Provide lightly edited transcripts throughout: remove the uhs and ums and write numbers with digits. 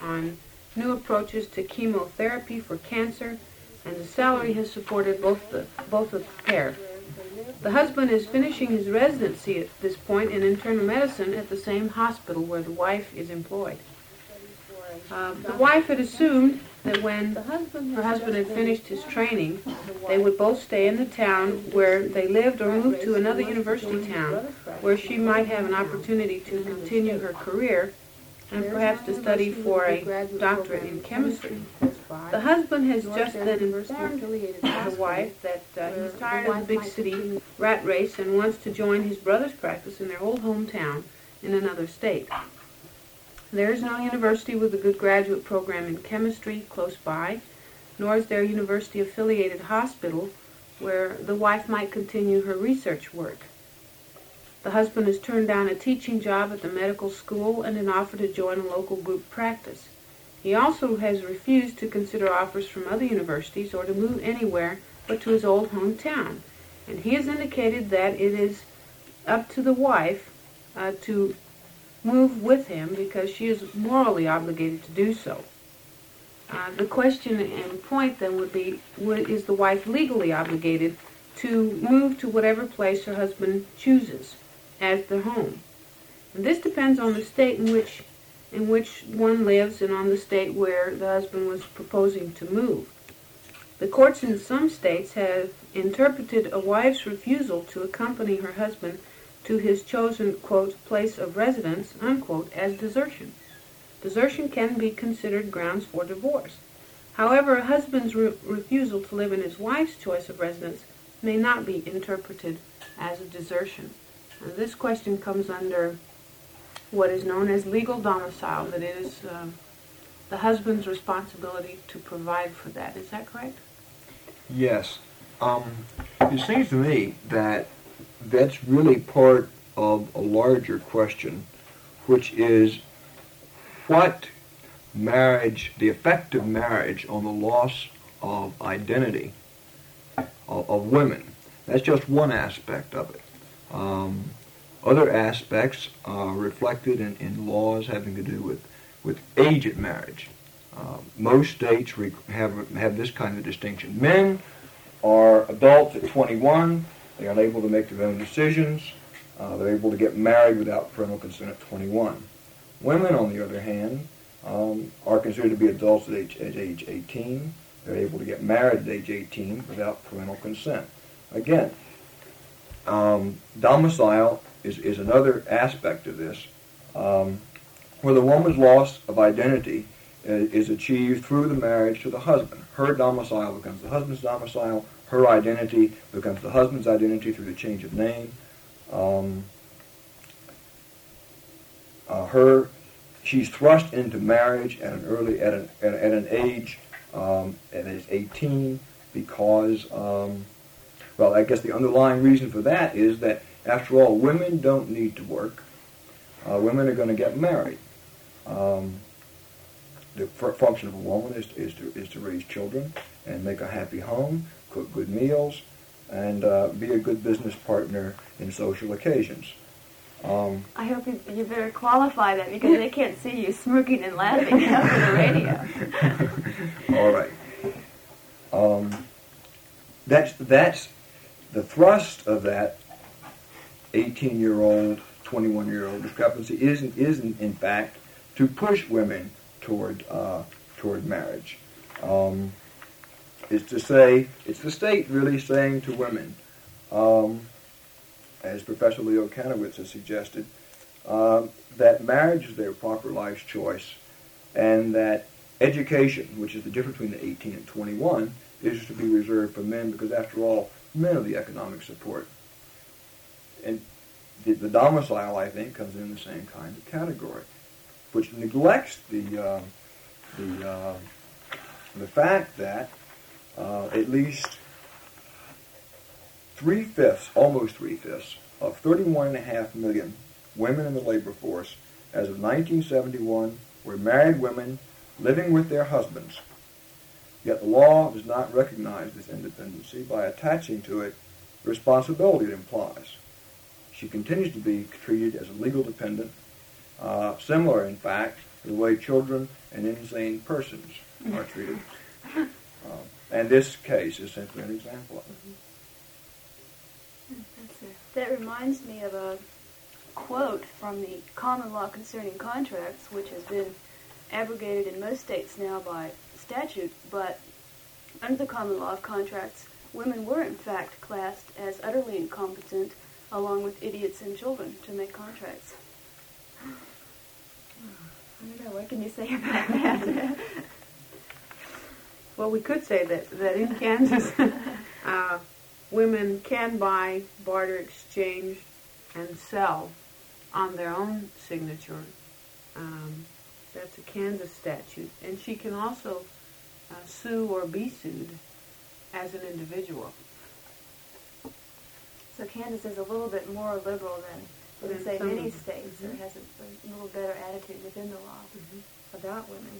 on new approaches to chemotherapy for cancer, and the salary has supported both of the pair. The husband is finishing his residency at this point in internal medicine at the same hospital where the wife is employed. The wife had assumed that when her husband had finished his training, they would both stay in the town where they lived or move to another university town where she might have an opportunity to continue her career and perhaps to study for a doctorate in chemistry. The husband has just then informed the wife that he's tired of the big city rat race and wants to join his brother's practice in their old hometown in another state. There is no university with a good graduate program in chemistry close by, nor is there a university-affiliated hospital where the wife might continue her research work. The husband has turned down a teaching job at the medical school and an offer to join a local group practice. He also has refused to consider offers from other universities or to move anywhere but to his old hometown. And he has indicated that it is up to the wife to move with him because she is morally obligated to do so. The question and point then would be, is the wife legally obligated to move to whatever place her husband chooses as their home? And this depends on the state in which one lives and on the state where the husband was proposing to move. The courts in some states have interpreted a wife's refusal to accompany her husband to his chosen, quote, place of residence, unquote, as desertion. Desertion can be considered grounds for divorce. However, a husband's refusal to live in his wife's choice of residence may not be interpreted as a desertion. And this question comes under what is known as legal domicile, that it is the husband's responsibility to provide for that. Is that correct? Yes. It seems to me that that's really part of a larger question, which is what marriage, the effect of marriage on the loss of identity of women. That's just one aspect of it. Other aspects are reflected in laws having to do with age at marriage. Most states have this kind of distinction. Men are adults at 21. They are able to make their own decisions. They're able to get married without parental consent at 21. Women, on the other hand, are considered to be adults at age 18. They're able to get married at age 18 without parental consent. Again, domicile is another aspect of this, where the woman's loss of identity is achieved through the marriage to the husband. Her domicile becomes the husband's domicile. Her identity becomes the husband's identity through the change of name. She's thrust into marriage at an age at age 18 because, well, I guess the underlying reason for that is that, after all, women don't need to work. Women are going to get married. The function of a woman is to raise children and make a happy home, cook good meals, and be a good business partner in social occasions. I hope you better qualify that because they can't see you smirking and laughing over the radio. All right. That's the thrust of that 18-year-old, 21-year-old discrepancy is in fact to push women toward marriage. It's the state really saying to women, as Professor Leo Kanowitz has suggested, that marriage is their proper life choice, and that education, which is the difference between the 18 and 21, is to be reserved for men because, after all, men are the economic support. And the domicile, I think, comes in the same kind of category, which neglects the fact that at least almost three-fifths of 31.5 million women in the labor force as of 1971 were married women living with their husbands. Yet the law does not recognize this independency by attaching to it the responsibility it implies. She continues to be treated as a legal dependent, similar, in fact, the way children and insane persons are treated. And this case is simply an example of it. That reminds me of a quote from the Common Law Concerning Contracts, which has been abrogated in most states now by statute, but under the Common Law of Contracts, women were in fact classed as utterly incompetent, along with idiots and children, to make contracts. I don't know, what can you say about that? Well, we could say that in Kansas, women can buy, barter, exchange, and sell on their own signature. That's a Kansas statute. And she can also sue or be sued as an individual. So Kansas is a little bit more liberal than say, some many of them. states. It has a little better attitude within the law about women.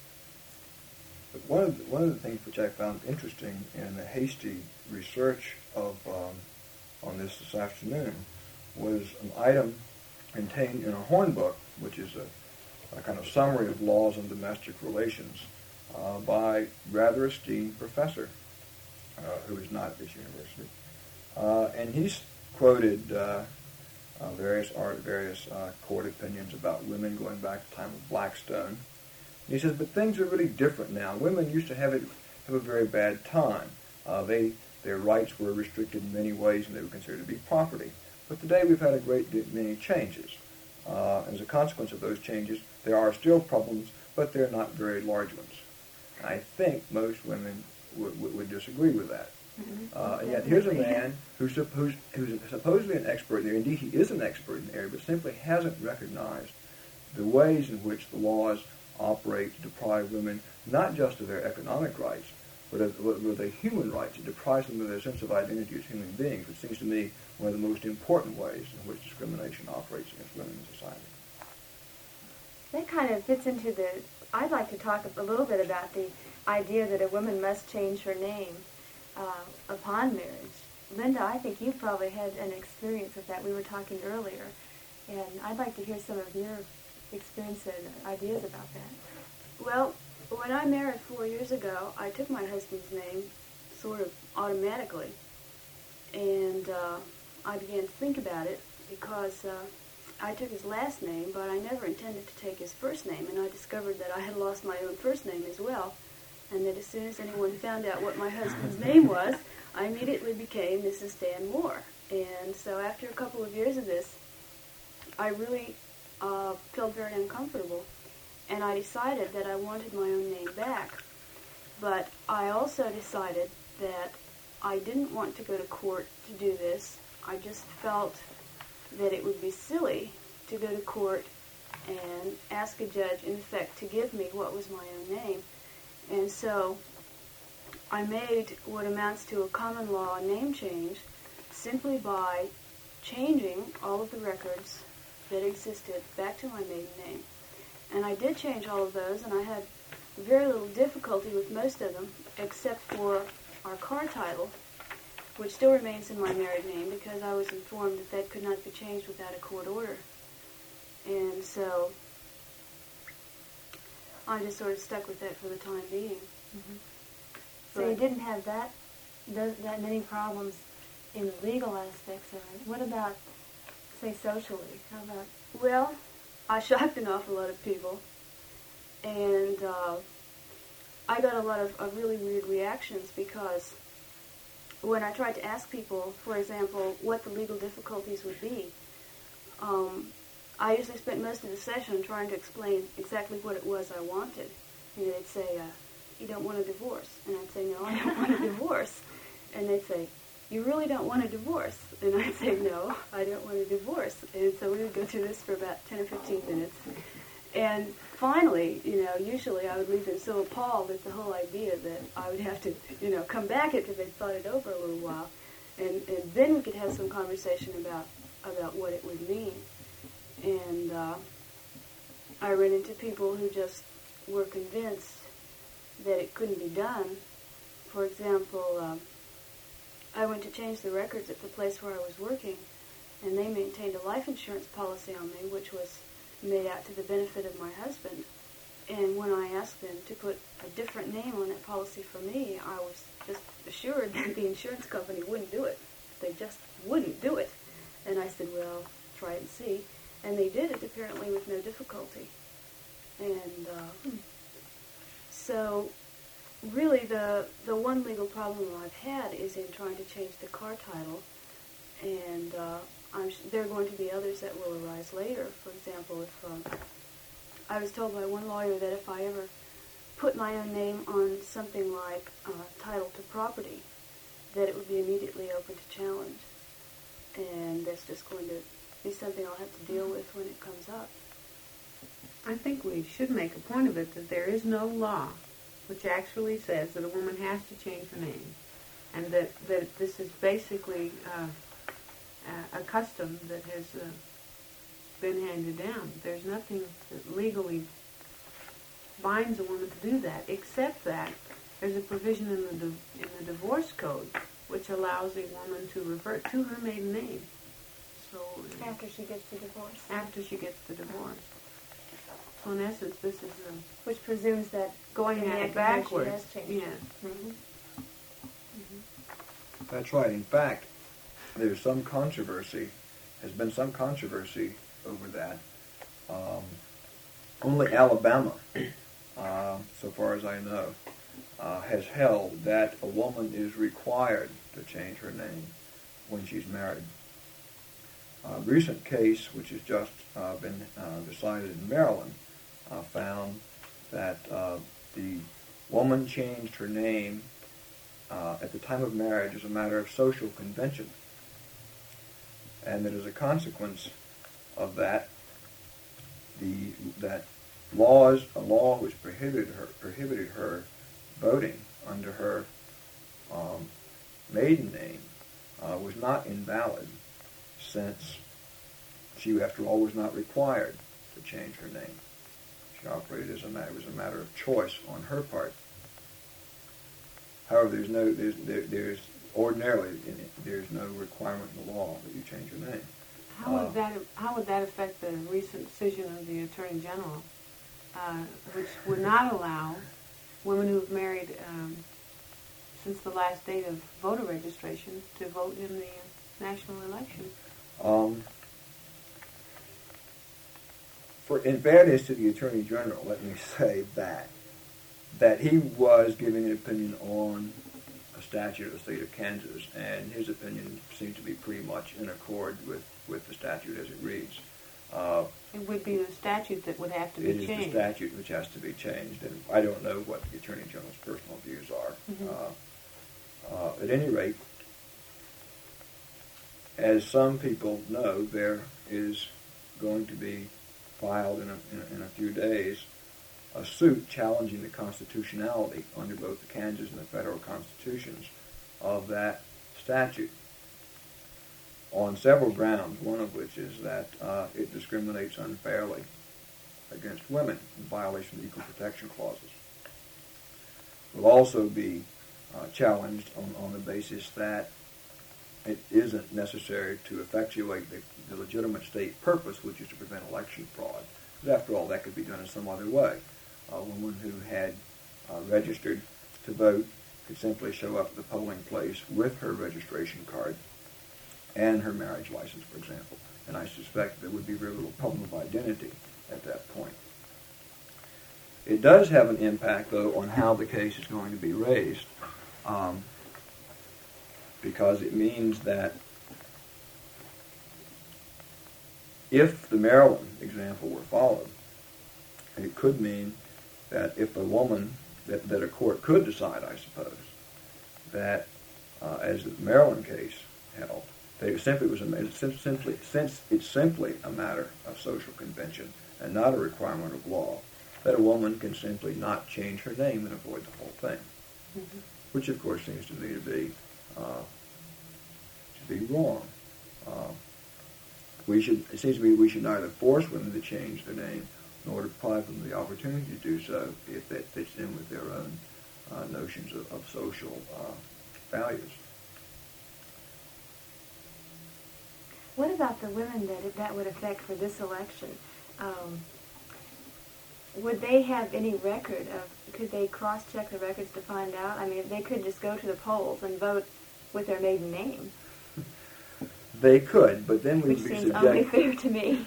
But one of the things which I found interesting in the hasty research of on this afternoon was an item contained in a Hornbook, which is a kind of summary of laws on domestic relations, by rather esteemed professor who is not at this university, and he's quoted various court opinions about women going back to the time of Blackstone. And he says, but things are really different now. Women used to have a very bad time. Their rights were restricted in many ways, and they were considered to be property. But today we've had a great many changes. As a consequence of those changes, there are still problems, but they're not very large ones. And I think most women would disagree with that. And yet here's a man who's supposedly an expert in the area. Indeed, he is an expert in the area, but simply hasn't recognized the ways in which the laws operate to deprive women not just of their economic rights, but of their human rights. It deprives them of their sense of identity as human beings, which seems to me one of the most important ways in which discrimination operates against women in society. That kind of fits into I'd like to talk a little bit about the idea that a woman must change her name upon marriage. Linda, I think you probably had an experience with that. We were talking earlier, and I'd like to hear some of your experience and ideas about that. Well, when I married 4 years ago, I took my husband's name sort of automatically, and I began to think about it because I took his last name, but I never intended to take his first name, and I discovered that I had lost my own first name as well, and that as soon as anyone found out what my husband's name was, I immediately became Mrs. Stan Moore. And so after a couple of years of this, I really felt very uncomfortable, and I decided that I wanted my own name back. But I also decided that I didn't want to go to court to do this. I just felt that it would be silly to go to court and ask a judge, in effect, to give me what was my own name. And so I made what amounts to a common law name change simply by changing all of the records that existed back to my maiden name. And I did change all of those, and I had very little difficulty with most of them, except for our car title, which still remains in my married name because I was informed that that could not be changed without a court order. And so I just sort of stuck with that for the time being. Mm-hmm. So you didn't have that many problems in the legal aspects of it. What about, say, socially? How about? Well, I shocked an awful lot of people, and I got a lot of really weird reactions because when I tried to ask people, for example, what the legal difficulties would be, I usually spent most of the session trying to explain exactly what it was I wanted. You know, they'd say, you don't want a divorce. And I'd say, no, I don't want a divorce. And they'd say, you really don't want a divorce? And I'd say, no, I don't want a divorce. And so we would go through this for about 10 or 15 minutes. And finally, you know, usually I would leave them so appalled at the whole idea that I would have to, you know, come back after they'd thought it over a little while. And then we could have some conversation about what it would mean. And I ran into people who just were convinced that it couldn't be done. For example, I went to change the records at the place where I was working, and they maintained a life insurance policy on me, which was made out to the benefit of my husband. And when I asked them to put a different name on that policy for me, I was just assured that the insurance company wouldn't do it. They just wouldn't do it. And I said, well, try it and see. And they did it, apparently, with no difficulty. And so, really, the one legal problem I've had is in trying to change the car title. And there are going to be others that will arise later. For example, if I was told by one lawyer that if I ever put my own name on something like title to property, that it would be immediately open to challenge. And that's just going to be something I'll have to deal with when it comes up. I think we should make a point of it that there is no law which actually says that a woman has to change her name, and that this is basically a custom that has been handed down. There's nothing that legally binds a woman to do that, except that there's a provision in the divorce code which allows a woman to revert to her maiden name. So After she gets the divorce. after she gets the divorce. So in essence, this is Which presumes that going in the at it act of marriage backwards. she has changed. Yes. That's right. In fact, there's some controversy, has been some controversy over that. Only Alabama, so far as I know, has held that a woman is required to change her name when she's married. A recent case, which has just been decided in Maryland, found that the woman changed her name at the time of marriage as a matter of social convention, and that as a consequence of that, a law which prohibited her voting under her maiden name was not invalid, since she, after all, was not required to change her name. She operated as it was a matter of choice on her part. However, there's ordinarily there's no requirement in the law that you change your name. How would that affect the recent decision of the Attorney General, which would not allow women who have married since the last date of voter registration to vote in the national election? In fairness to the Attorney General, let me say that he was giving an opinion on a statute of the state of Kansas, and his opinion seemed to be pretty much in accord with the statute as it reads. It would be the statute that would have to be changed. It is the statute which has to be changed, and I don't know what the Attorney General's personal views are. Mm-hmm. At any rate, as some people know, there is going to be filed in a few days a suit challenging the constitutionality under both the Kansas and the federal constitutions of that statute on several grounds, one of which is that it discriminates unfairly against women in violation of the Equal Protection Clauses. It will also be challenged on the basis that it isn't necessary to effectuate the legitimate state purpose, which is to prevent election fraud. Because after all, that could be done in some other way. A woman who had registered to vote could simply show up at the polling place with her registration card and her marriage license, for example. And I suspect there would be very little problem of identity at that point. It does have an impact, though, on how the case is going to be raised, because it means that if the Maryland example were followed, it could mean that if a woman, that a court could decide, I suppose, that as the Maryland case held, that since it's simply a matter of social convention and not a requirement of law, that a woman can simply not change her name and avoid the whole thing, mm-hmm. which of course seems to me to be wrong. It seems to me we should neither force women to change their name nor deprive them of the opportunity to do so if that fits in with their own notions of social values. What about the women that would affect for this election? would they have any record of, could they cross-check the records to find out? I mean, they could just go to the polls and vote with their maiden name, They could, but then we'd which be seems only subject. fair to me.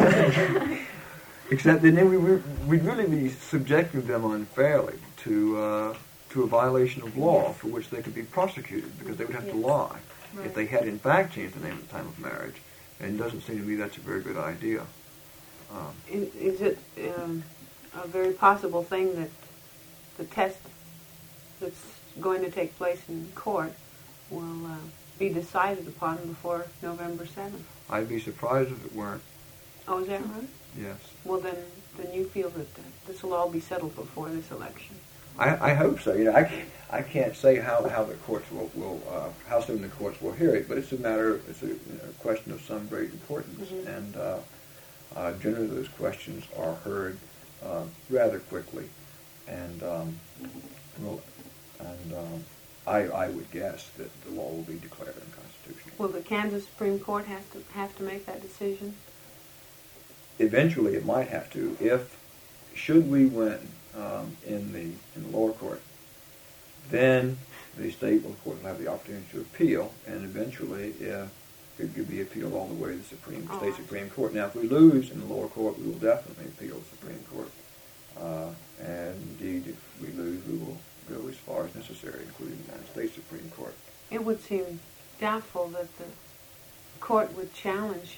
Except that then we'd really be subjecting them unfairly to a violation of law for which they could be prosecuted because they would have to Yes. lie Right. if they had in fact changed the name at the time of marriage. And it doesn't seem to me that's a very good idea. Is it a very possible thing that the test that's going to take place in court will be decided upon before November 7th? I'd be surprised if it weren't. Oh, is that right? Yes. Well, then you feel that this will all be settled before this election. I hope so. You know, I can't say how the courts will how soon the courts will hear it, but it's a question of some great importance, and generally those questions are heard rather quickly, and I would guess that the law will be declared unconstitutional. Will the Kansas Supreme Court have to make that decision? Eventually, it might have to. Should we win in the lower court, then the state court will have the opportunity to appeal, and eventually it could be appealed all the way to the state Supreme Court. Now, if we lose in the lower court, we will definitely appeal the Supreme Court, and indeed, if we lose, we will go as far as necessary, including the United States Supreme Court. It would seem doubtful that the court would challenge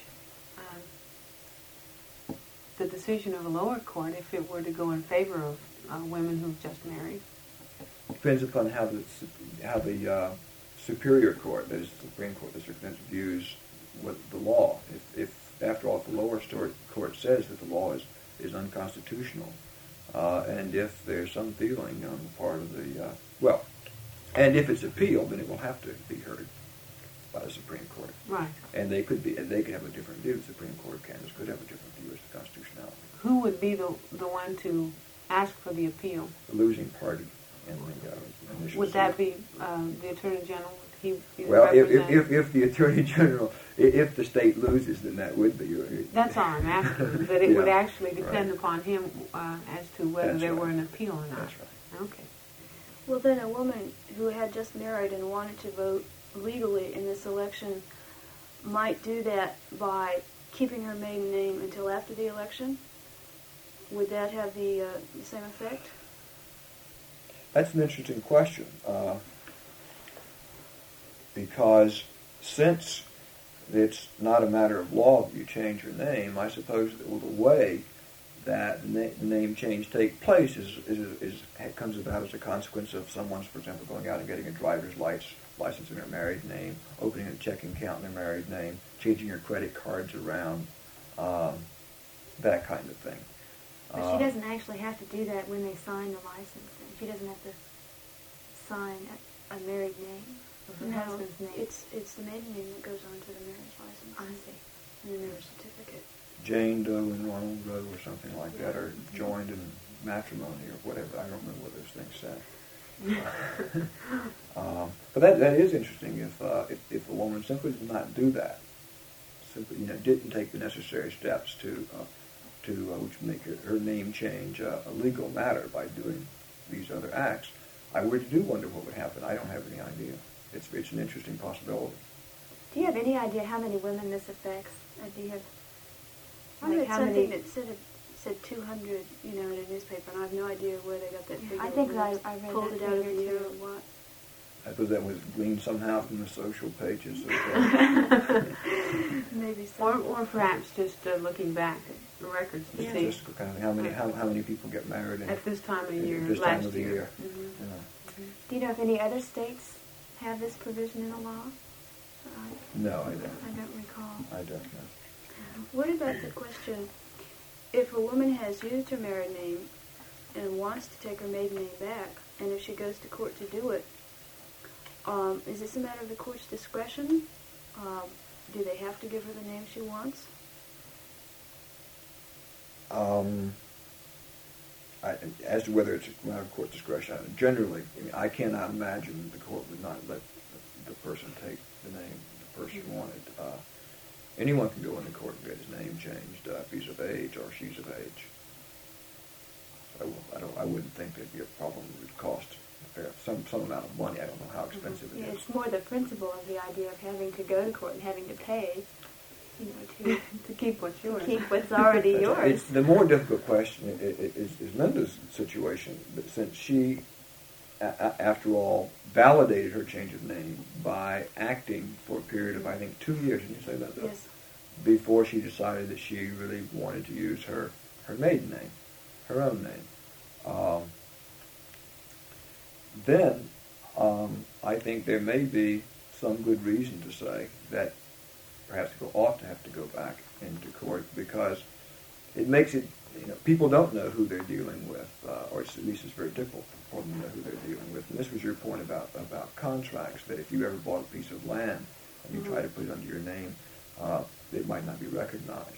the decision of a lower court if it were to go in favor of women who've just married. Depends upon how the superior court, that is the Supreme Court, views the law. If after all, if the lower court says that the law is unconstitutional, and if there's some feeling on the part of and if it's appealed, then it will have to be heard by the Supreme Court. Right. And they could have a different view. The Supreme Court of Kansas could have a different view as to constitutionality. Who would be the one to ask for the appeal? The losing party in the initial Would that suit. be the Attorney General? Would he be the Well, representative? if the Attorney General, if the state loses, then that would be. That's all I'm asking, that it would Yeah, actually depend right. upon him as to whether That's there right. were an appeal or not. That's right. Okay. Well, then a woman who had just married and wanted to vote legally in this election might do that by keeping her maiden name until after the election? Would that have the same effect? That's an interesting question, because since it's not a matter of law if you change your name, I suppose that the way that the name change takes place comes about as a consequence of someone's, for example, going out and getting a driver's license in their married name, opening a checking account in their married name, changing your credit cards around, that kind of thing. But she doesn't actually have to do that when they sign the license. She doesn't have to sign a married name of her husband's name. It's the maiden name that goes on to the marriage license. I see. And the marriage certificate. Jane Doe and Ronald Roe or something like that are joined in matrimony or whatever. I don't remember what those things said. But that is interesting. If a woman simply did not do that, simply didn't take the necessary steps to which make her name change a legal matter by doing these other acts, I really do wonder what would happen. I don't have any idea. It's an interesting possibility. Do you have any idea how many women this affects? Do you have? I read how something many? that said 200, in a newspaper, and I have no idea where they got that figure. I think whether I read pulled that it out of figure the air too. or what. I suppose that was gleaned somehow from the social pages. Maybe so. Or perhaps just looking back at the records to see Just kind of how many people get married at this time of year, this time last of the year. year. Mhm. Yeah. Do you know if any other states have this provision in the law? No, I I don't. don't recall. I don't know. What about the question, if a woman has used her married name and wants to take her maiden name back, and if she goes to court to do it, is this a matter of the court's discretion? Do they have to give her the name she wants? As to whether it's a matter of court discretion, generally, I cannot imagine the court would not let the person take the name the person wanted. anyone can go into court and get his name changed if he's of age or she's of age. I wouldn't think there'd be a problem. It would cost some amount of money. I don't know how expensive it is. It's more the principle of the idea of having to go to court and having to pay, to keep what's yours. keep what's already yours. The more difficult question is Linda's situation, but since she, after all, validated her change of name by acting for a period of, I think, 2 years, didn't you say that, though? Yes. Before she decided that she really wanted to use her maiden name, her own name. Then I think there may be some good reason to say that perhaps people ought to have to go back into court, because it makes it, people don't know who they're dealing with, or at least it's very difficult for them to know who they're dealing with. And this was your point about contracts, that if you ever bought a piece of land and you try to put it under your name, it might not be recognized.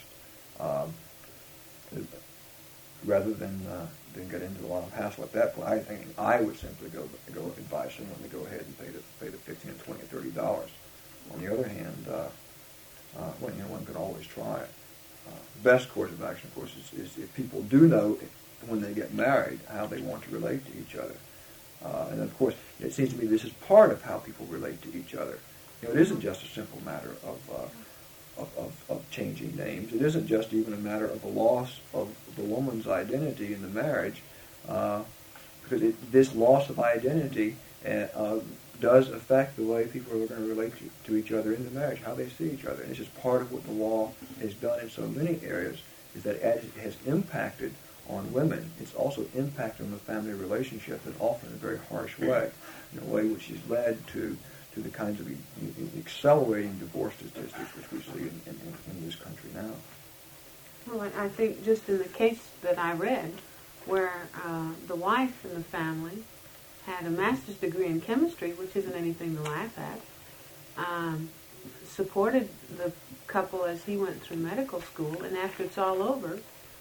Rather than get into a lot of hassle at that point, I think I would simply go advise someone to go ahead and pay the $15, $20, $30. On the other hand, one could always try it. The best course of action, of course, is if people do know when they get married how they want to relate to each other. And of course, it seems to me this is part of how people relate to each other. It isn't just a simple matter of changing names. It isn't just even a matter of the loss of the woman's identity in the marriage, because this loss of identity does affect the way people are going to relate to each other in the marriage, how they see each other. And it's just part of what the law has done in so many areas, is that as it has impacted on women, it's also impacted on the family relationship, and often in a very harsh way, in a way which has led to the kinds of accelerating divorce statistics which we see in this country now. Well, I think just in the case that I read, where the wife in the family had a master's degree in chemistry, which isn't anything to laugh at, supported the couple as he went through medical school, and after it's all over,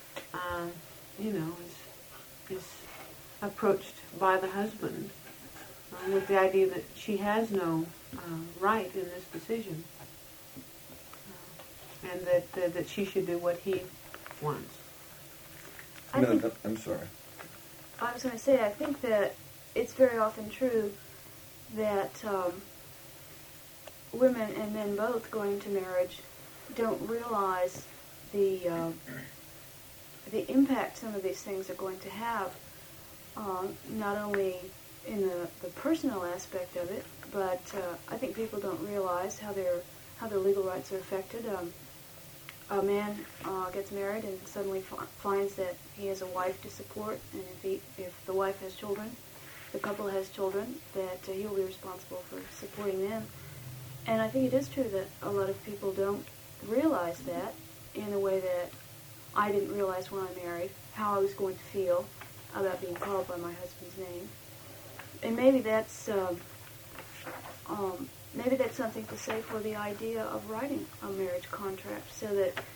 is approached by the husband with the idea that she has no right in this decision, and that she should do what he wants. I'm sorry. I was going to say, I think that it's very often true that women and men both going into marriage don't realize the impact some of these things are going to have, not only in the personal aspect of it, but I think people don't realize how their legal rights are affected. A man gets married and suddenly finds that he has a wife to support, and if the wife has children, the couple has children, that he will be responsible for supporting them. And I think it is true that a lot of people don't realize that, in a way that I didn't realize when I married, how I was going to feel about being called by my husband's name. And maybe that's something to say for the idea of writing a marriage contract, so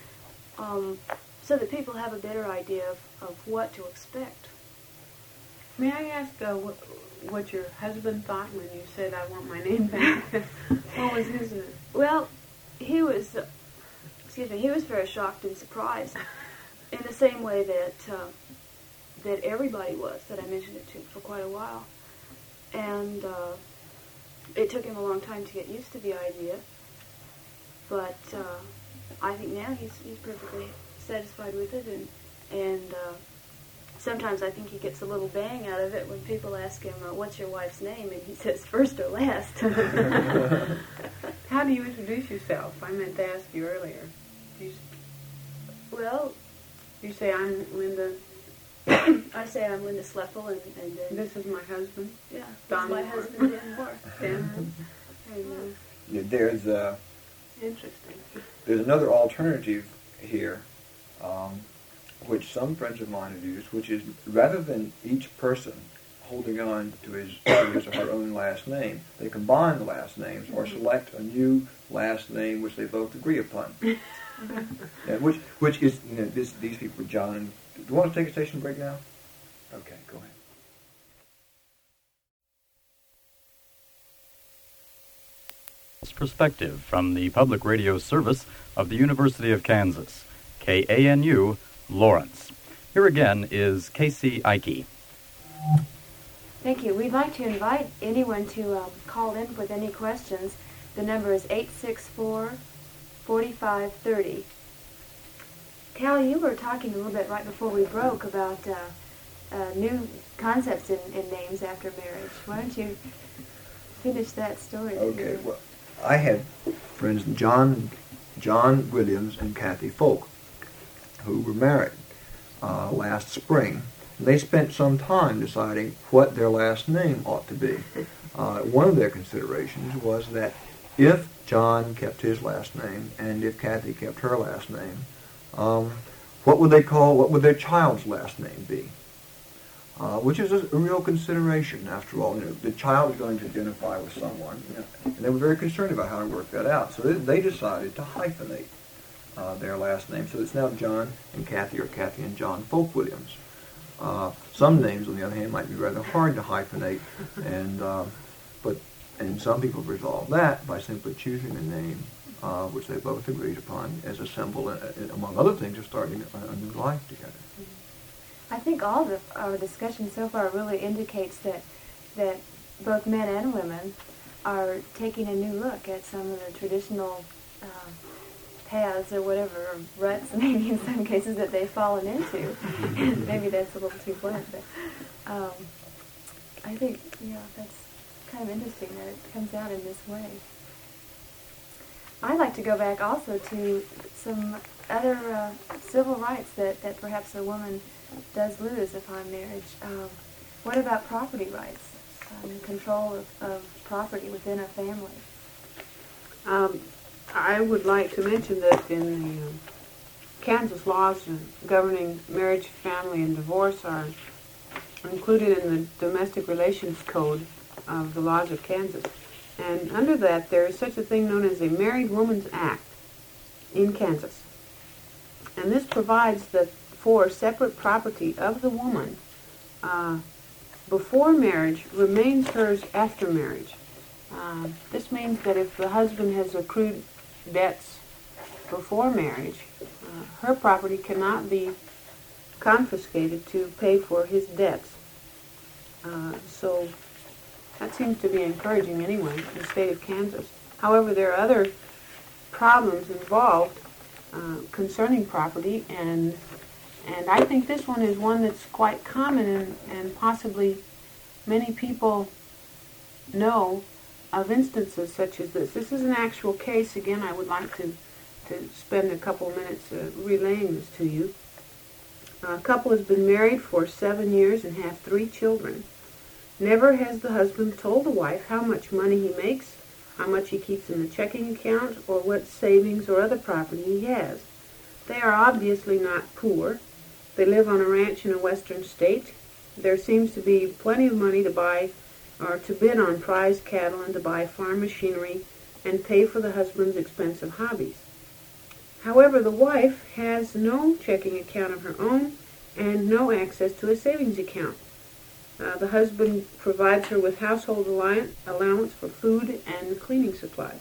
that people have a better idea of what to expect. May I ask what your husband thought when you said, "I want my name back"? What was his? Well, he was very shocked and surprised, in the same way that everybody was, that I mentioned it to for quite a while. And it took him a long time to get used to the idea, but I think now he's perfectly satisfied with it, and sometimes I think he gets a little bang out of it when people ask him, "What's your wife's name?" and he says, "First or last." How do you introduce yourself? I meant to ask you earlier. Well, you say, "I'm Linda." I say I'm Linda Sleffel, and then this is my husband. Yeah, this is my husband, Dan Moore. And There's interesting. There's another alternative here, which some friends of mine have used, which is rather than each person holding on to his or her own last name, they combine the last names or select a new last name which they both agree upon. Which is these people, John and. Do you want to take a station break now? Okay, go ahead. Perspective from the Public Radio Service of the University of Kansas, KANU, Lawrence. Here again is Casey Ike. Thank you. We'd like to invite anyone to call in with any questions. The number is 864-4530. Cal, you were talking a little bit right before we broke about new concepts in names after marriage. Why don't you finish that story? Okay, well, I had friends, John Williams and Kathy Folk, who were married last spring. They spent some time deciding what their last name ought to be. One of their considerations was that if John kept his last name and if Kathy kept her last name, what would their child's last name be? Which is a real consideration, after all. You know, the child is going to identify with someone, and they were very concerned about how to work that out. So they decided to hyphenate their last name. So it's now John and Kathy, or Kathy and John Folk Williams. Some names, on the other hand, might be rather hard to hyphenate, and some people resolve that by simply choosing a name which they both agreed upon as a symbol, among other things, of starting a new life together. I think all of our discussion so far really indicates that both men and women are taking a new look at some of the traditional paths or whatever, or ruts maybe in some cases that they've fallen into. Maybe that's a little too blunt, but I think, that's kind of interesting that it comes out in this way. I'd like to go back also to some other civil rights that perhaps a woman does lose upon marriage. What about property rights and control of property within a family? I would like to mention that in the Kansas laws governing marriage, family, and divorce are included in the Domestic Relations Code of the laws of Kansas. And under that, there is such a thing known as a Married Woman's Act in Kansas. And this provides that for separate property of the woman before marriage remains hers after marriage. This means that if the husband has accrued debts before marriage, her property cannot be confiscated to pay for his debts. So that seems to be encouraging anyway in the state of Kansas. However, there are other problems involved concerning property, and I think this one is one that's quite common, and possibly many people know of instances such as this. This is an actual case. Again, I would like to spend a couple of minutes relaying this to you. A couple has been married for 7 years and have 3 children. Never has the husband told the wife how much money he makes, how much he keeps in the checking account, or what savings or other property he has. They are obviously not poor. They live on a ranch in a western state. There seems to be plenty of money to buy or to bid on prize cattle and to buy farm machinery and pay for the husband's expensive hobbies. However, the wife has no checking account of her own and no access to a savings account. The husband provides her with household allowance for food and cleaning supplies.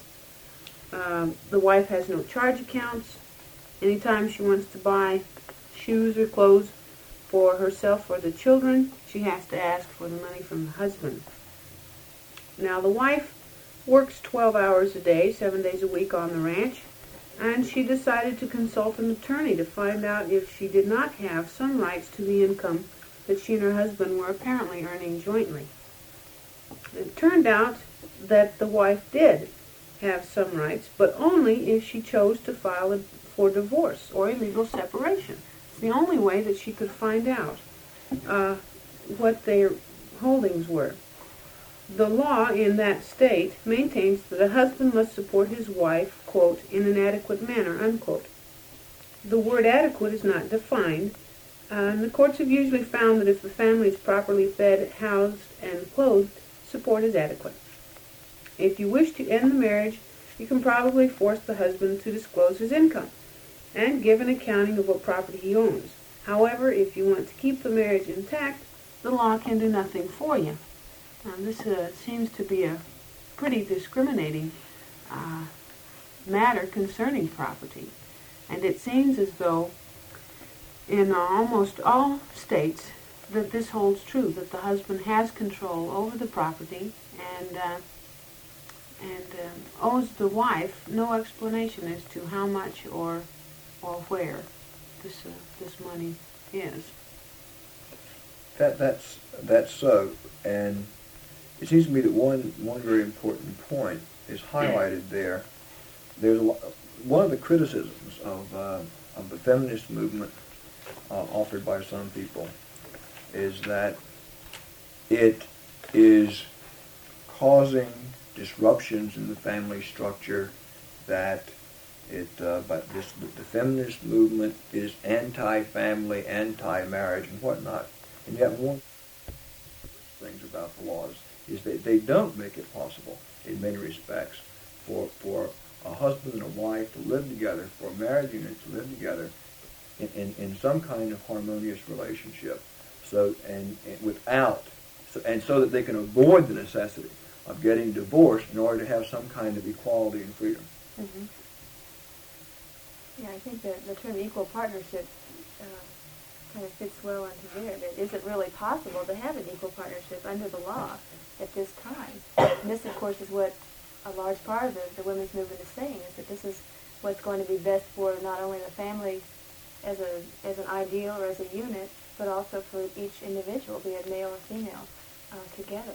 The wife has no charge accounts. Anytime she wants to buy shoes or clothes for herself or the children, she has to ask for the money from the husband. Now, the wife works 12 hours a day, 7 days a week on the ranch, and she decided to consult an attorney to find out if she did not have some rights to the income that she and her husband were apparently earning jointly. It turned out that the wife did have some rights, but only if she chose to file for divorce or a legal separation. It's the only way that she could find out what their holdings were. The law in that state maintains that a husband must support his wife, quote, in an adequate manner, unquote. The word adequate is not defined, and the courts have usually found that if the family is properly fed, housed, and clothed, support is adequate. If you wish to end the marriage, you can probably force the husband to disclose his income and give an accounting of what property he owns. However, if you want to keep the marriage intact, the law can do nothing for you. This seems to be a pretty discriminating matter concerning property. And it seems as though in almost all states that this holds true, that the husband has control over the property and owes the wife no explanation as to how much or where this money is. That's so, and it seems to me that one very important point is highlighted there. There's one of the criticisms of the feminist movement offered by some people is that it is causing disruptions in the family structure, that the feminist movement is anti-family, anti-marriage, and whatnot. And yet one things about the laws is that they don't make it possible in many respects for a husband and a wife to live together, for a married unit to live together in some kind of harmonious relationship, so that they can avoid the necessity of getting divorced in order to have some kind of equality and freedom. Mm-hmm. Yeah, I think the term equal partnership kind of fits well into there. That is it really possible to have an equal partnership under the law at this time? And this, of course, is what a large part of the women's movement is saying, is that this is what's going to be best for not only the family as an ideal or as a unit, but also for each individual, be it male or female, together.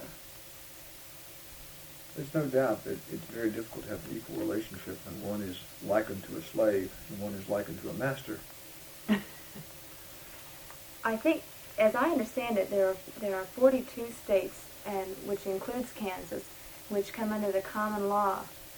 There's no doubt that it's very difficult to have an equal relationship when one is likened to a slave and one is likened to a master. I think, as I understand it, there are 42 states, and which includes Kansas, which come under the common law.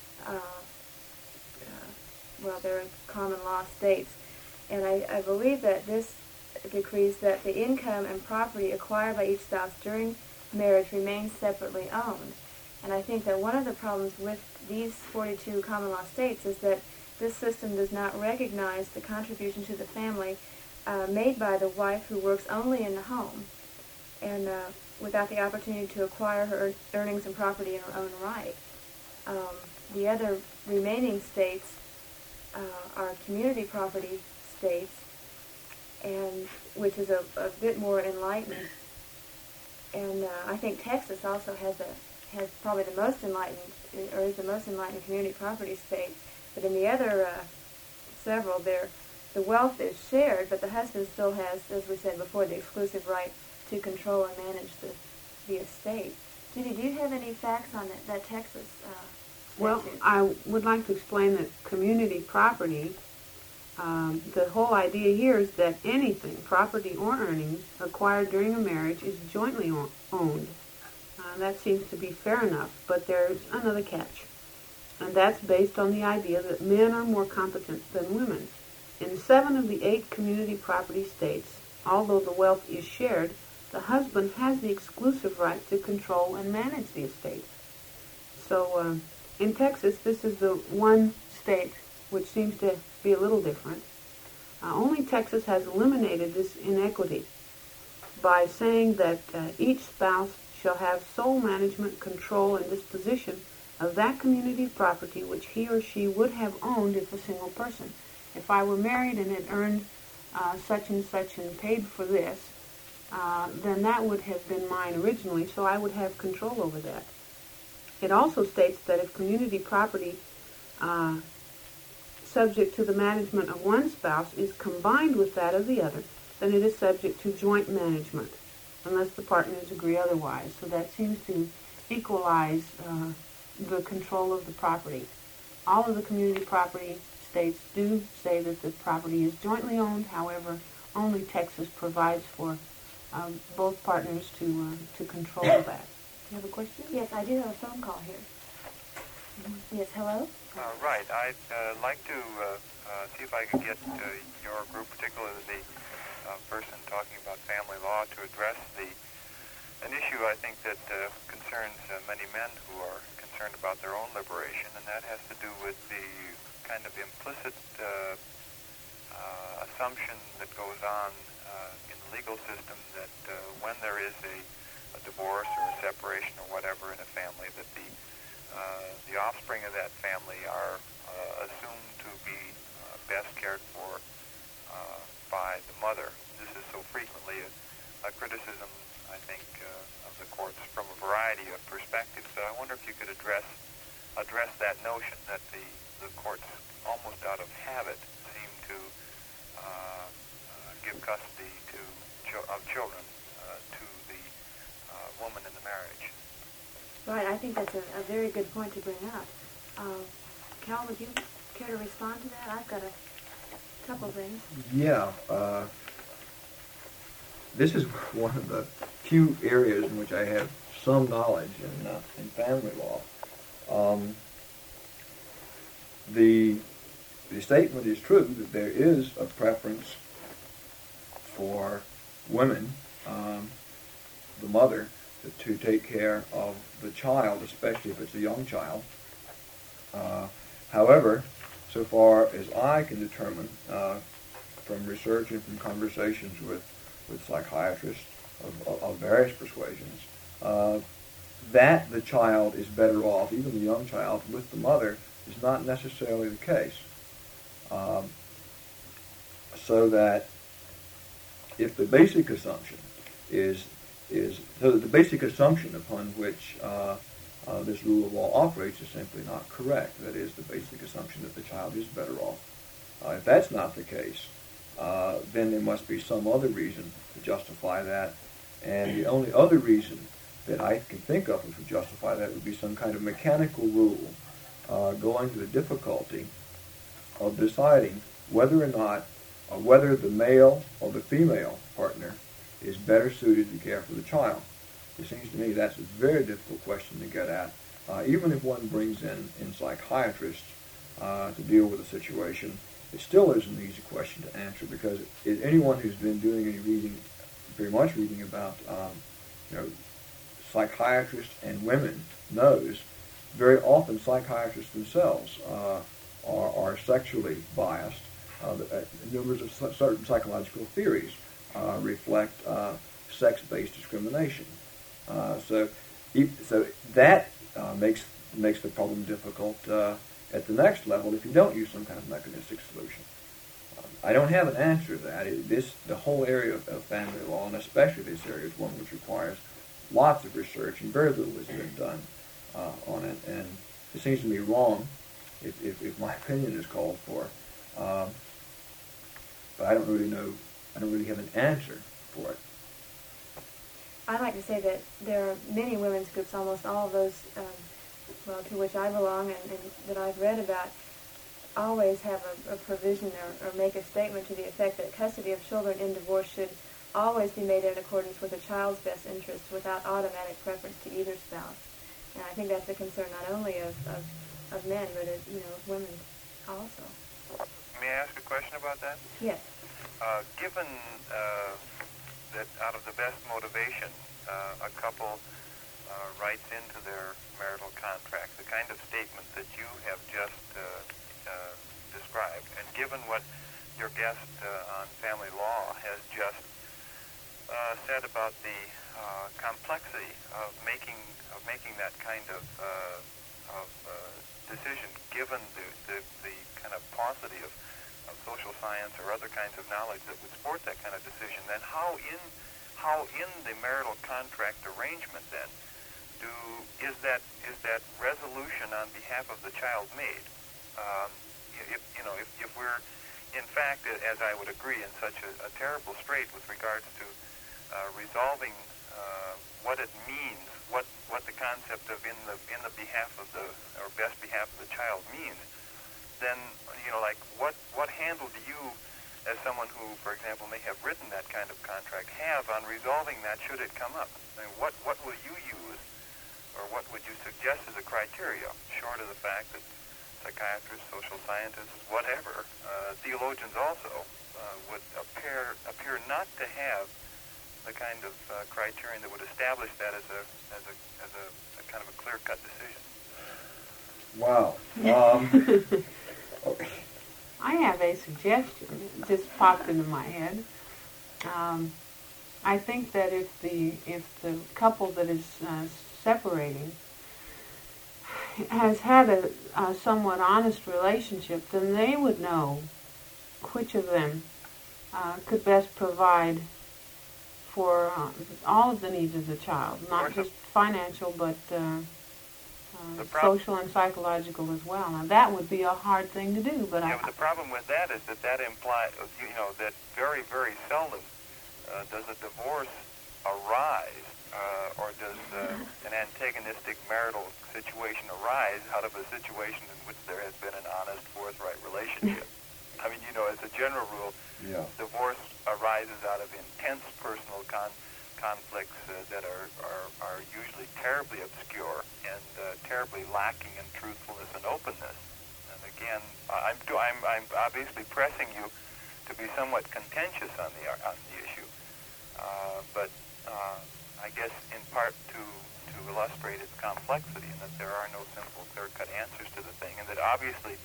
They're common law states, and I believe that this decrees that the income and property acquired by each spouse during marriage remains separately owned. And I think that one of the problems with these 42 common law states is that this system does not recognize the contribution to the family made by the wife who works only in the home and without the opportunity to acquire her earnings and property in her own right. The other remaining states are community property states, and which is a bit more enlightened. And I think Texas also has probably the most enlightened, or is the most enlightened community property state. But in the other several, the wealth is shared, but the husband still has, as we said before, the exclusive right to control and manage the estate. Judy, do you have any facts on that Texas statute? Well, I would like to explain that community property, the whole idea here is that anything, property or earnings, acquired during a marriage is jointly owned. That seems to be fair enough, but there's another catch. And that's based on the idea that men are more competent than women. In 7 of the 8 community property states, although the wealth is shared, the husband has the exclusive right to control and manage the estate. So in Texas, this is the one state which seems to be a little different. Only Texas has eliminated this inequity by saying that each spouse shall have sole management, control, and disposition of that community property which he or she would have owned if a single person. If I were married and had earned such and such and paid for this, then that would have been mine originally, so I would have control over that. It also states that if community property subject to the management of one spouse is combined with that of the other, then it is subject to joint management, unless the partners agree otherwise. So that seems to equalize the control of the property. All of the community property states do say that the property is jointly owned. However, only Texas provides for both partners to control that. Do you have a question? Yes, I do have a phone call here. Yes, hello? Right. I'd like to see if I could get your group, particularly the person talking about family law, to address an issue I think that concerns many men who are concerned about their own liberation, and that has to do with the kind of implicit assumption that goes on in the legal system that when there is a divorce or a separation or whatever in a family, that the offspring of that family criticism, I think, of the courts from a variety of perspectives. So I wonder if you could address that notion that the courts, almost out of habit, seem to give custody of children to the woman in the marriage. Right, I think that's a very good point to bring up. Cal, would you care to respond to that? I've got a couple things. Yeah. This is one of the few areas in which I have some knowledge in family law. The statement is true that there is a preference for women, the mother, to take care of the child, especially if it's a young child. However, so far as I can determine from research and from conversations with psychiatrists of various persuasions, that the child is better off, even the young child, with the mother is not necessarily the case. So that if the basic assumption the basic assumption upon which this rule of law operates is simply not correct. That is, the basic assumption that the child is better off. If that's not the case, then there must be some other reason to justify that. And the only other reason that I can think of which would justify that would be some kind of mechanical rule going to the difficulty of deciding whether or not, whether the male or the female partner is better suited to care for the child. It seems to me that's a very difficult question to get at. Even if one brings in psychiatrists to deal with the situation, it still is an easy question to answer because anyone who's been doing any reading, very much reading about psychiatrists and women knows very often psychiatrists themselves are sexually biased. Numbers of certain psychological theories reflect sex-based discrimination. So that makes the problem difficult at the next level if you don't use some kind of mechanistic solution. I don't have an answer to that. The whole area of family law, and especially this area, is one which requires lots of research, and very little has been done on it. And it seems to me wrong if my opinion is called for. But I don't really know. I don't really have an answer for it. I'd like to say that there are many women's groups, almost all of those, to which I belong and that I've read about, always have a provision or make a statement to the effect that custody of children in divorce should always be made in accordance with the child's best interest without automatic preference to either spouse. And I think that's a concern not only of men, but of women also. May I ask a question about that? Yes. Given that out of the best motivation, a couple writes into their marital contract the kind of statement that you have just described, and given what your guest on family law has just said about the complexity of making that kind of decision, given the kind of paucity of social science or other kinds of knowledge that would support that kind of decision, then how in the marital contract arrangement then is that resolution on behalf of the child made? If we're in fact, as I would agree, in such a terrible strait with regards to resolving what it means, what the concept of in the behalf of the or best behalf of the child means, then what handle do you, as someone who, for example, may have written that kind of contract, have on resolving that should it come up? I mean, what will you use, or what would you suggest as a criteria, short of the fact that psychiatrists, social scientists, whatever, theologians also would appear not to have the kind of criterion that would establish that as a kind of a clear-cut decision? Wow. I have a suggestion. It just popped into my head. I think that if the couple that is separating has had a somewhat honest relationship, then they would know which of them could best provide for all of the needs of the child, not just financial, but social and psychological as well. Now, that would be a hard thing to do, but but the problem with that is that implies, that very, very seldom does a divorce arise, or does an antagonistic marital situation arise out of a situation in which there has been an honest, forthright relationship. I mean, as a general rule, divorce arises out of intense personal conflicts that are usually terribly obscure and terribly lacking in truthfulness and openness. And again, I'm obviously pressing you to be somewhat contentious on the issue, but I guess in part to illustrate its complexity, and that there are no simple, clear-cut answers to the thing, and that obviously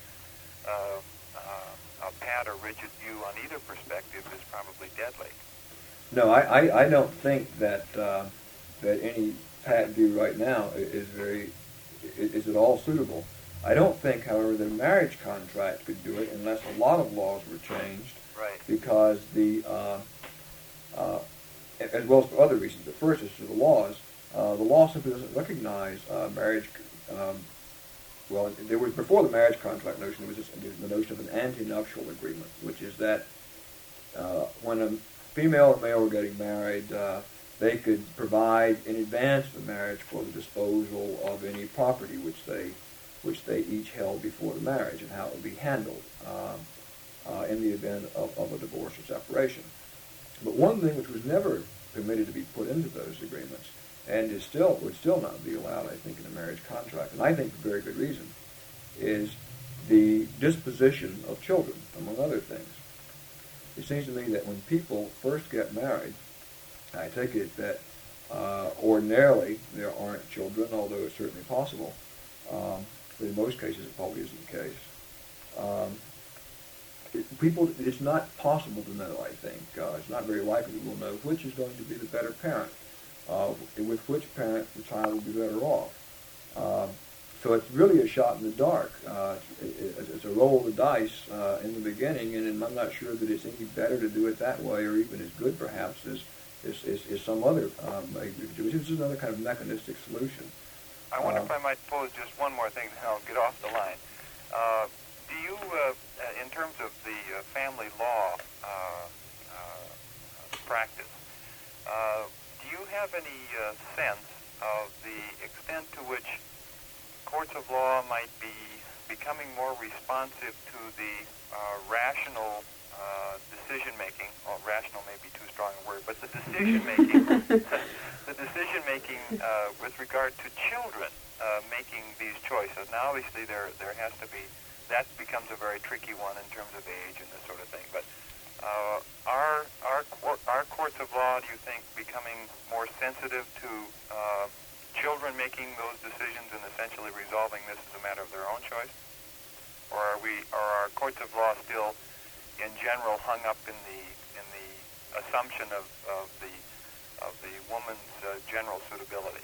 a pat or rigid view on either perspective is probably deadly. No, I don't think that any pat view right now is at all suitable. I don't think, however, that a marriage contract could do it unless a lot of laws were changed. Right. Because as well as for other reasons. The first is to the laws. The law simply doesn't recognize marriage. Well, there was, before the marriage contract notion, there was the notion of an antenuptial agreement, which is that when a female and male were getting married, they could provide in advance of the marriage for the disposal of any property which they each held before the marriage, and how it would be handled in the event of a divorce or separation. But one thing which was never permitted to be put into those agreements, and would still not be allowed, I think, in a marriage contract, and I think for very good reason, is the disposition of children, among other things. It seems to me that when people first get married, I take it that ordinarily there aren't children, although it's certainly possible. But in most cases it probably isn't the case. It's not possible to know, I think. It's not very likely we'll know which is going to be the better parent, with which parent the child will be better off. So it's really a shot in the dark. It's a roll of the dice in the beginning, and I'm not sure that it's any better to do it that way, or even as good, perhaps, as some other may do. This is another kind of mechanistic solution. I wonder if I might pose just one more thing, and I'll get off the line. Do you, in terms of the family law practice, do you have any sense of the extent to which courts of law might be becoming more responsive to the rational decision-making? Well, rational may be too strong a word, but the decision-making, with regard to children making these choices. Now, obviously, there has to be. That becomes a very tricky one in terms of age and this sort of thing. But are courts of law, do you think, becoming more sensitive to children making those decisions and essentially resolving this as a matter of their own choice? Or are courts of law still, in general, hung up in the assumption of the woman's general suitability?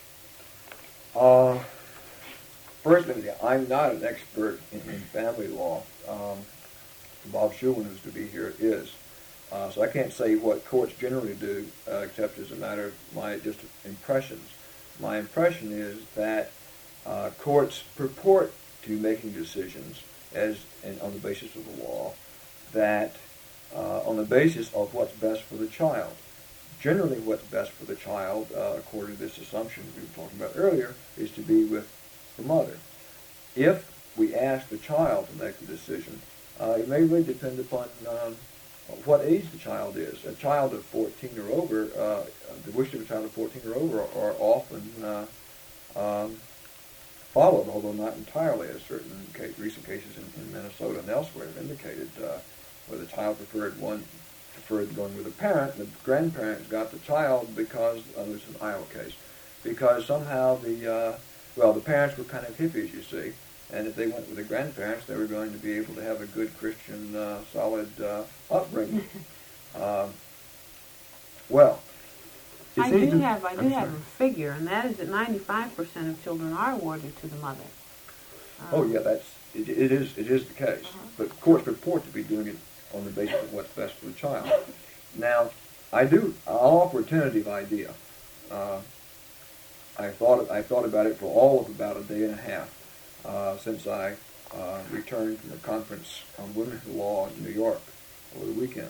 First, I'm not an expert in family law. Bob Shulman, who's to be here, is. So I can't say what courts generally do, except as a matter of my just impressions. My impression is that courts purport to be making decisions on the basis of the law, that on the basis of what's best for the child. Generally, what's best for the child, according to this assumption we were talking about earlier, is to be with the mother. If we ask the child to make the decision, it may really depend upon what age the child is. A child of 14 or over, the wishes of a child of 14 or over are often followed, although not entirely, as certain recent cases in Minnesota and elsewhere have indicated, where the child preferred going with a parent, the grandparents got the child because, there's an Iowa case, because somehow the parents were kind of hippies, you see, and if they went with the grandparents, they were going to be able to have a good Christian, solid upbringing. I do have a figure, and that is that 95% of children are awarded to the mother. It is the case. But courts purport to be doing it on the basis of what's best for the child. Now, I'll offer a tentative idea. I thought about it for all of about a day and a half since I returned from a conference on women's law in New York over the weekend.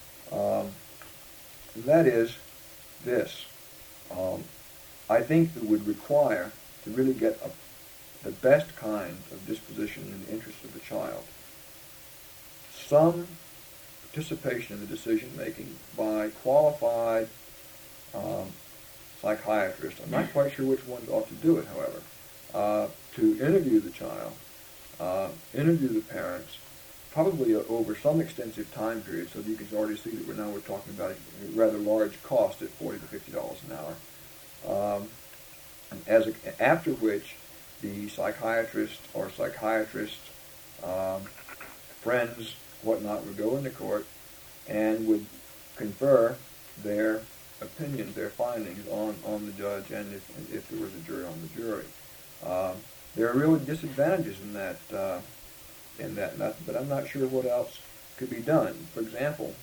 And that is this. I think it would require to really get the best kind of disposition in the interest of the child, some participation in the decision-making by qualified psychiatrists. I'm not quite sure which ones ought to do it, however, to interview the child, interview the parents, probably over some extensive time period, so that you can already see that we're talking about a rather large cost at $40 to $50 an hour. After which the psychiatrist or psychiatrist, friends, whatnot, would go into court and would confer their opinions, their findings on the judge, and if there was a jury, on the jury. There are really disadvantages in that method, but I'm not sure what else could be done. For example,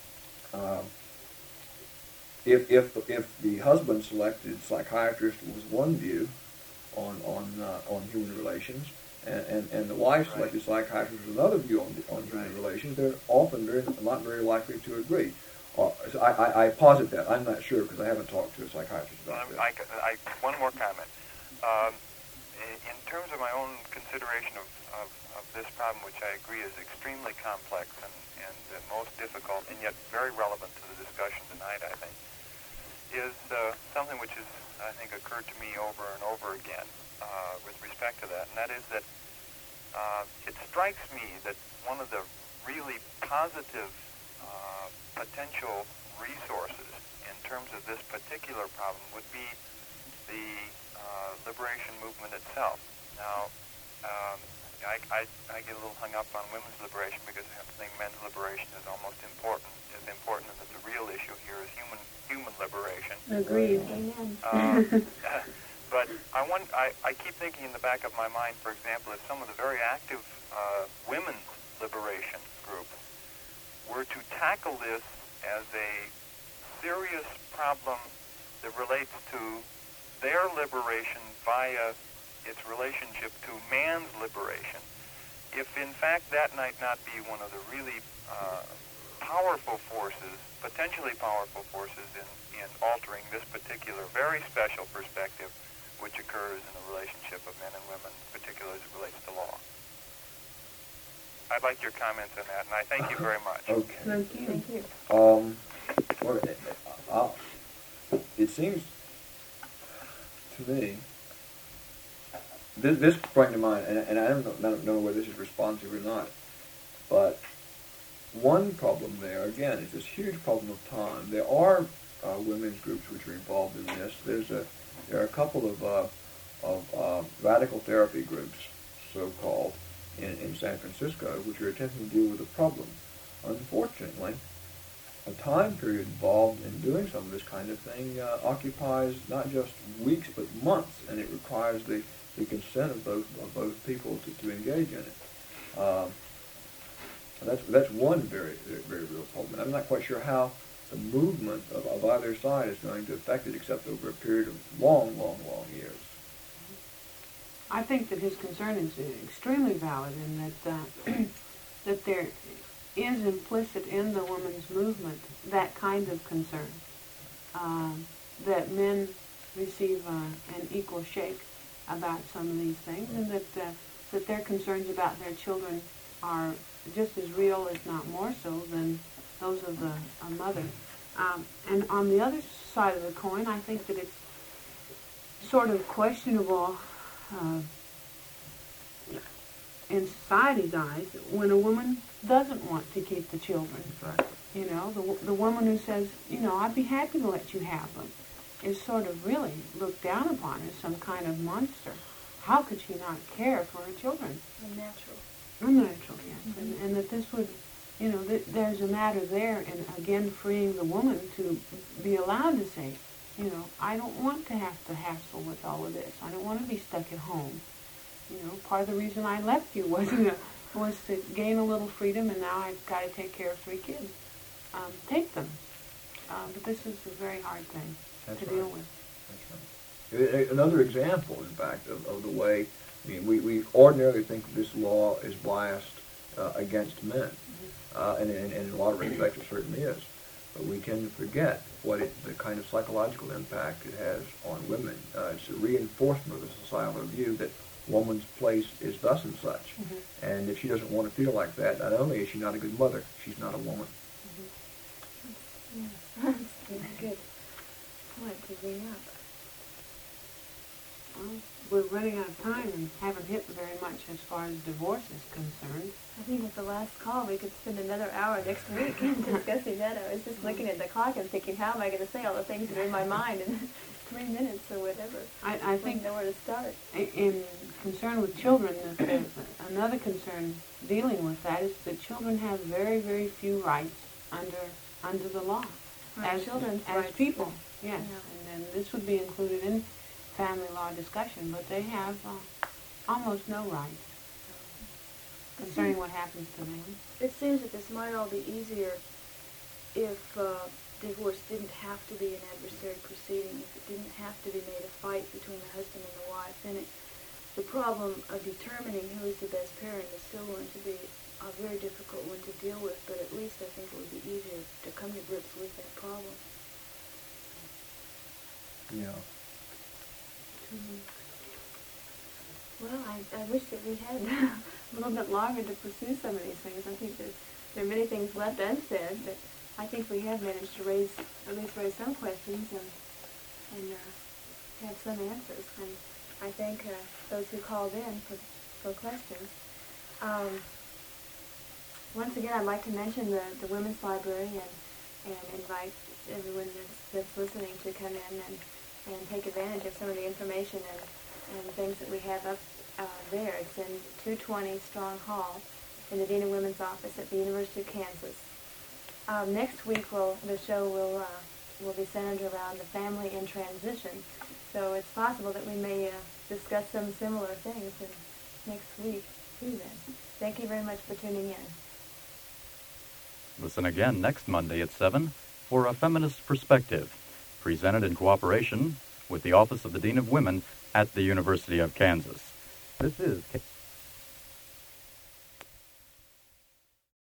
if the husband selected psychiatrist was one view on human relations, and the wife selected psychiatrist was another view on human relations, they're often not very likely to agree. So I posit that. I'm not sure because I haven't talked to a psychiatrist about this. One more comment. In terms of my own consideration of this problem, which I agree is extremely complex and most difficult, and yet very relevant to the discussion tonight, I think, is something which has, I think, occurred to me over and over again with respect to that, and that is that it strikes me that one of the really positive potential resources in terms of this particular problem would be the liberation movement itself. Now, I get a little hung up on women's liberation because I think men's liberation is almost as important, and that the real issue here is human liberation. Agreed. But I keep thinking in the back of my mind, for example, if some of the very active women's liberation groups were to tackle this as a serious problem that relates to their liberation via its relationship to man's liberation, if in fact that might not be one of the really powerful forces, potentially powerful forces in altering this particular very special perspective which occurs in the relationship of men and women, particularly as it relates to law. I'd like your comments on that, and I thank you very much. Okay. Thank you. Thank you. Well, it seems to me, this sprang to mind, and I don't know whether this is responsive or not, but one problem there, again, is this huge problem of time. There are women's groups which are involved in this. There are a couple of radical therapy groups, so-called, in San Francisco, which are attempting to deal with the problem. Unfortunately, a time period involved in doing some of this kind of thing occupies not just weeks but months, and it requires the consent of both people to engage in it. That's one very, very real problem. I'm not quite sure how the movement of either side is going to affect it, except over a period of long years. I think that his concern is extremely valid, and that that there is implicit in the women's movement that kind of concern, that men receive an equal shake about some of these things, and that their concerns about their children are just as real, if not more so, than those of the mother. And on the other side of the coin, I think that it's sort of questionable in society's eyes when a woman doesn't want to keep the children. Right. You know, the woman who says, I'd be happy to let you have them, is sort of really looked down upon as some kind of monster. How could she not care for her children? Unnatural. Unnatural, yes. Mm-hmm. And that this would, there's a matter there in, again, freeing the woman to be allowed to say, I don't want to have to hassle with all of this. I don't want to be stuck at home. Part of the reason I left you was to gain a little freedom, and now I've got to take care of 3 kids. Take them. but this is a very hard thing That's to right. deal with. That's right. Another example, in fact, of the way, I mean, we ordinarily think this law is biased against men, and in a lot of respects it certainly is. But we tend to forget the kind of psychological impact it has on women. It's a reinforcement of the societal view that woman's place is thus and such. And if she doesn't want to feel like that, not only is she not a good mother, she's not a woman. That's a good point to bring up. Well, we're running out of time and haven't hit very much as far as divorce is concerned. I think at the last call we could spend another hour next week discussing that. I was just looking at the clock and thinking, how am I going to say all the things that are in my mind in 3 minutes or whatever? I think know where to start. in concern with children, another concern dealing with that is that children have very, very few rights under the law as children's as rights. people. Yes, Yeah. and then this would be included in family law discussion, but they have almost no rights concerning what happens to them. It seems that this might all be easier if divorce didn't have to be an adversary proceeding, if it didn't have to be made a fight between the husband and the wife. And the problem of determining who is the best parent is still going to be a very difficult one to deal with, but at least I think it would be easier to come to grips with that problem. Yeah. Well, I wish that we had a little bit longer to pursue some of these things. I think that there are many things left unsaid, but I think we have managed to at least raise some questions and have some answers. And I thank those who called in for questions. Once again, I'd like to mention the Women's Library and invite everyone that's listening to come in and take advantage of some of the information and things that we have up there. It's in 220 Strong Hall in the Dean of Women's office at the University of Kansas. Next week, the show will be centered around the family in transition. So it's possible that we may discuss some similar things next week too then. Thank you very much for tuning in. Listen again next Monday at 7 for A Feminist Perspective, presented in cooperation with the Office of the Dean of Women at the University of Kansas. This is